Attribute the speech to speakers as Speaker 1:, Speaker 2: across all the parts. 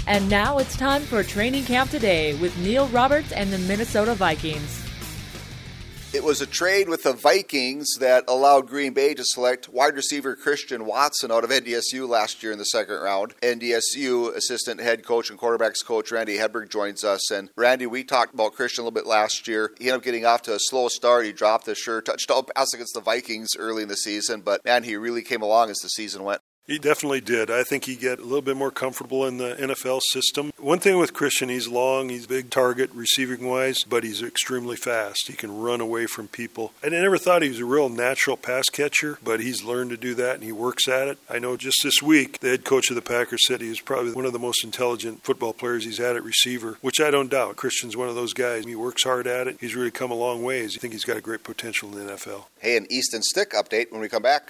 Speaker 1: And now it's time for Training Camp Today with Neil Roberts and the Minnesota Vikings.
Speaker 2: It was a trade with the Vikings that allowed Green Bay to select wide receiver Christian Watson out of NDSU last year in the second round. NDSU assistant head coach and quarterbacks coach Randy Hedberg joins us. And Randy, we talked about Christian a little bit last year. He ended up getting off to a slow start. He dropped a sure touchdown pass against the Vikings early in the season. But, man, he really came along as the season went.
Speaker 3: He definitely did. I think he get a little bit more comfortable in the NFL system. One thing with Christian, he's long, he's a big target receiving-wise, but he's extremely fast. He can run away from people. I never thought he was a real natural pass catcher, but he's learned to do that, and he works at it. I know just this week, the head coach of the Packers said he was probably one of the most intelligent football players he's had at receiver, which I don't doubt. Christian's one of those guys. He works hard at it. He's really come a long way. I think he's got a great potential in the NFL.
Speaker 2: Hey, an Easton Stick update when we come back.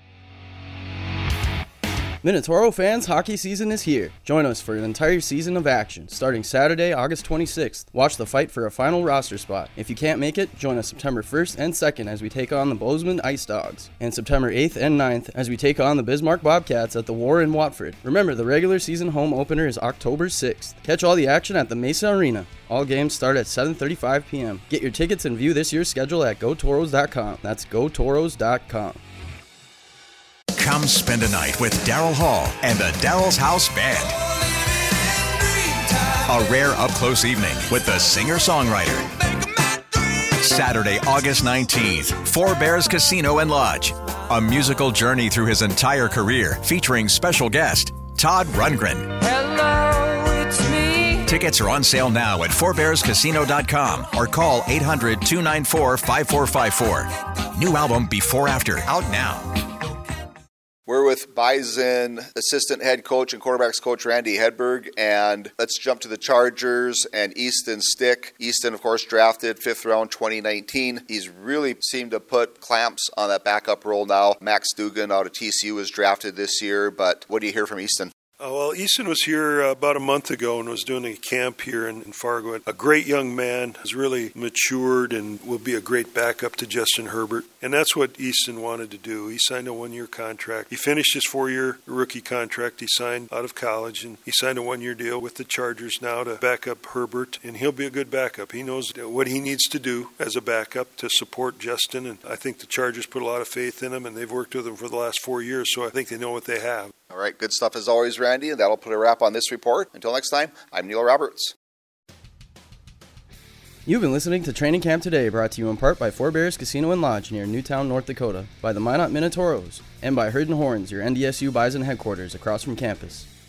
Speaker 4: Minotoro fans, hockey season is here. Join us for an entire season of action, starting Saturday, August 26th. Watch the fight for a final roster spot. If you can't make it, join us September 1st and 2nd as we take on the Bozeman Ice Dogs, and September 8th and 9th as we take on the Bismarck Bobcats at the War in Watford. Remember, the regular season home opener is October 6th. Catch all the action at the Mesa Arena. All games start at 7:35 p.m. Get your tickets and view this year's schedule at GoToros.com. That's GoToros.com.
Speaker 5: Come spend a night with Daryl Hall and the Daryl's House Band. A rare up-close evening with the singer-songwriter. Saturday, August 19th, Four Bears Casino and Lodge. A musical journey through his entire career featuring special guest Todd Rundgren.
Speaker 6: Hello, it's me.
Speaker 5: Tickets are on sale now at fourbearscasino.com or call 800-294-5454. New album Before After out now.
Speaker 2: We're with Bison assistant head coach and quarterbacks coach Randy Hedberg, and let's jump to the Chargers and Easton Stick. Easton, of course, drafted 5th round 2019. He's really seemed to put clamps on that backup role now. Max Dugan out of TCU was drafted this year, but what do you hear from Easton?
Speaker 3: Well, Easton was here about a month ago and was doing a camp here in Fargo. A great young man, has really matured and will be a great backup to Justin Herbert. And that's what Easton wanted to do. He signed a 1-year contract. He finished his 4-year rookie contract he signed out of college, and he signed a 1-year deal with the Chargers now to back up Herbert, and he'll be a good backup. He knows what he needs to do as a backup to support Justin, and I think the Chargers put a lot of faith in him, and they've worked with him for the last 4 years, so I think they know what they have.
Speaker 2: All right, good stuff as always, Randy, and that'll put a wrap on this report. Until next time, I'm Neil Roberts.
Speaker 4: You've been listening to Training Camp Today, brought to you in part by Four Bears Casino and Lodge near Newtown, North Dakota, by the Minot Minotoros, and by Herd and Horns, your NDSU Bison headquarters across from campus.